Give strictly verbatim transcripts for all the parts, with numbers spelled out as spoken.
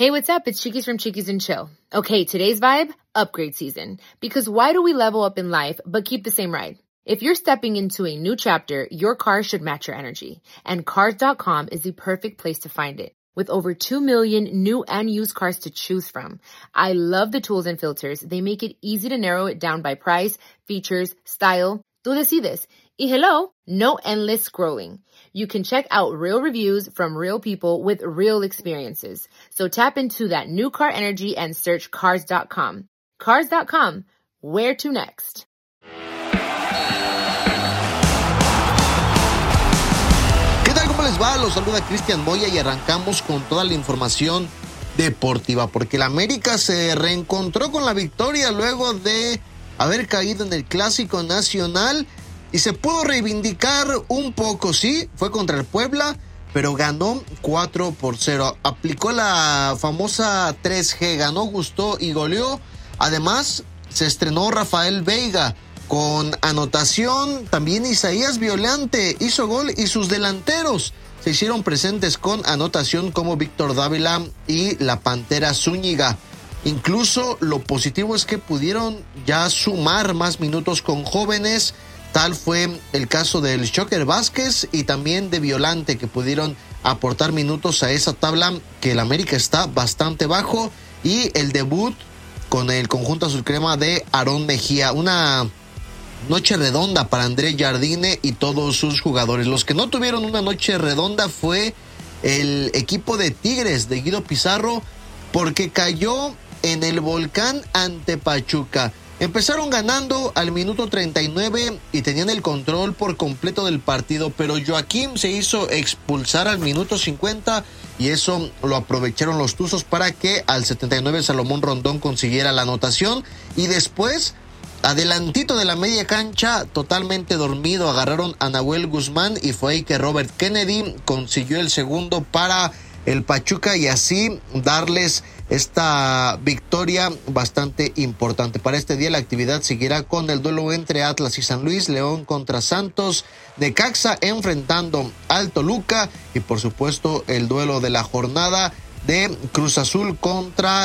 Hey, what's up? It's Chiquis from Chiquis and Chill. Okay, today's vibe, upgrade season. Because why do we level up in life but keep the same ride? If you're stepping into a new chapter, your car should match your energy. And Cars dot com is the perfect place to find it. With over two million new and used cars to choose from. I love the tools and filters. They make it easy to narrow it down by price, features, style. Tú decides. Y hello, no endless scrolling. You can check out real reviews from real people with real experiences. So tap into that new car energy and search Cars dot com. Cars dot com. Where to next? ¿Qué tal? ¿Cómo les va? Los saluda Cristian Moya y arrancamos con toda la información deportiva, porque el América se reencontró con la victoria luego de haber caído en el Clásico Nacional y se pudo reivindicar un poco. Sí, fue contra el Puebla, pero ganó cuatro por cero. Aplicó la famosa tres G, ganó, gustó y goleó. Además, se estrenó Rafael Veiga con anotación. También Isaías Violante hizo gol y sus delanteros se hicieron presentes con anotación como Víctor Dávila y la Pantera Zúñiga. Incluso lo positivo es que pudieron ya sumar más minutos con jóvenes. Tal fue el caso del Shocker Vázquez y también de Violante, que pudieron aportar minutos a esa tabla que el América está bastante bajo. Y el debut con el conjunto azul crema de Aarón Mejía. Una noche redonda para André Jardine y todos sus jugadores. Los que no tuvieron una noche redonda fue el equipo de Tigres de Guido Pizarro, porque cayó en el volcán ante Pachuca. Empezaron ganando al minuto treinta y nueve y tenían el control por completo del partido, pero Joaquín se hizo expulsar al minuto cincuenta y eso lo aprovecharon los Tuzos para que al setenta y nueve Salomón Rondón consiguiera la anotación. Y después, adelantito de la media cancha, totalmente dormido, agarraron a Nahuel Guzmán y fue ahí que Robert Kennedy consiguió el segundo para el Pachuca y así darles esta victoria bastante importante. Para este día la actividad seguirá con el duelo entre Atlas y San Luis, León contra Santos, Necaxa enfrentando al Toluca y por supuesto el duelo de la jornada de Cruz Azul contra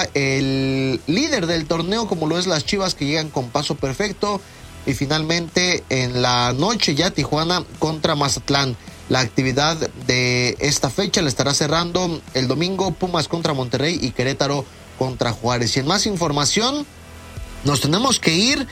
el líder del torneo como lo es las Chivas, que llegan con paso perfecto. Y finalmente en la noche ya Tijuana contra Mazatlán. La actividad de esta fecha la estará cerrando el domingo Pumas contra Monterrey y Querétaro contra Juárez. Y en más información nos tenemos que ir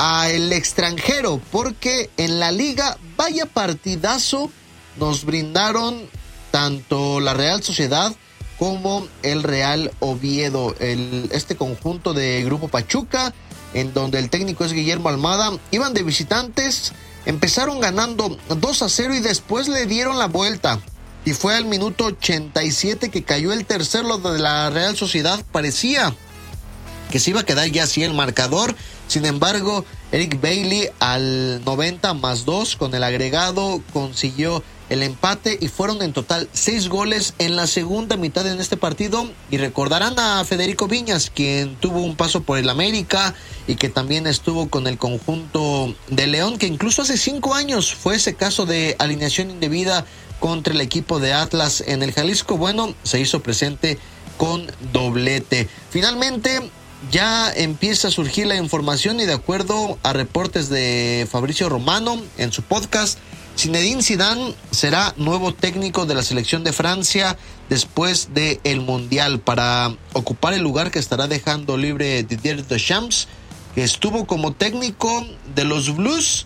al extranjero, porque en la liga, vaya partidazo nos brindaron tanto la Real Sociedad como el Real Oviedo. El, este conjunto de Grupo Pachuca, en donde el técnico es Guillermo Almada, iban de visitantes. Empezaron ganando dos a cero y después le dieron la vuelta. Y fue al minuto ochenta y siete que cayó el tercero de la Real Sociedad. Parecía que se iba a quedar ya así el marcador. Sin embargo, Eric Bailly al noventa más dos con el agregado consiguió el empate y fueron en total seis goles en la segunda mitad en este partido. Y recordarán a Federico Viñas, quien tuvo un paso por el América y que también estuvo con el conjunto de León, que incluso hace cinco años fue ese caso de alineación indebida contra el equipo de Atlas en el Jalisco. Bueno, se hizo presente con doblete. Finalmente ya empieza a surgir la información y de acuerdo a reportes de Fabricio Romano en su podcast, Zinedine Zidane será nuevo técnico de la selección de Francia después del Mundial para ocupar el lugar que estará dejando libre Didier Deschamps, que estuvo como técnico de los Blues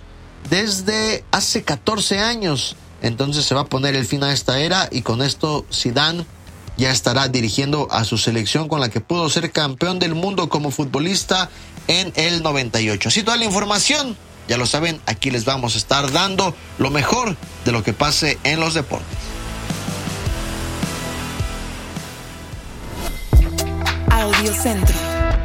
desde hace catorce años. Entonces se va a poner el fin a esta era y con esto Zidane ya estará dirigiendo a su selección con la que pudo ser campeón del mundo como futbolista en el noventa y ocho. Así toda la información, ya lo saben, aquí les vamos a estar dando lo mejor de lo que pase en los deportes. Audio Centro.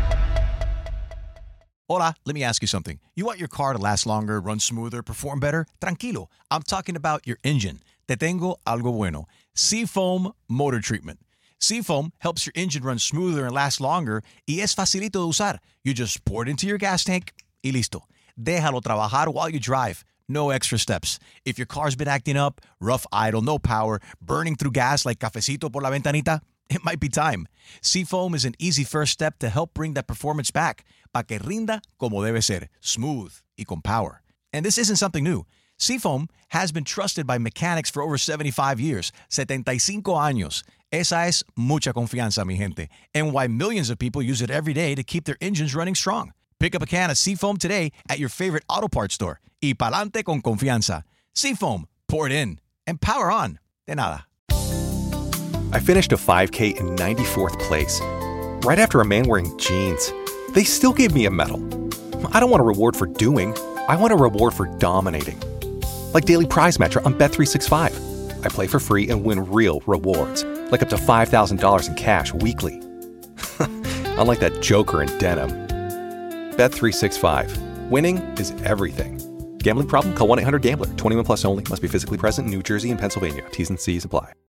Hola, let me ask you something. You want your car to last longer, run smoother, perform better? Tranquilo, I'm talking about your engine. Te tengo algo bueno. Seafoam Motor Treatment. Seafoam helps your engine run smoother and last longer y es facilito de usar. You just pour it into your gas tank y listo. Déjalo trabajar while you drive. No extra steps. If your car's been acting up, rough idle, no power, burning through gas like cafecito por la ventanita, it might be time. Seafoam is an easy first step to help bring that performance back, pa que rinda como debe ser, smooth y con power. And this isn't something new. Seafoam has been trusted by mechanics for over seventy-five years, setenta y cinco años. Esa es mucha confianza, mi gente, and why millions of people use it every day to keep their engines running strong. Pick up a can of Seafoam today at your favorite auto parts store. Y pa'lante con confianza. Seafoam, pour it in, and power on. De nada. I finished a five K in ninety-fourth place, right after a man wearing jeans. They still gave me a medal. I don't want a reward for doing. I want a reward for dominating. Like Daily Prize Matcher on Bet three sixty-five. I play for free and win real rewards, like up to five thousand dollars in cash weekly. Unlike that joker in denim. Bet three sixty-five. Winning is everything. Gambling problem? Call one eight hundred gambler. twenty-one plus only. Must be physically present in New Jersey and Pennsylvania. T's and C's apply.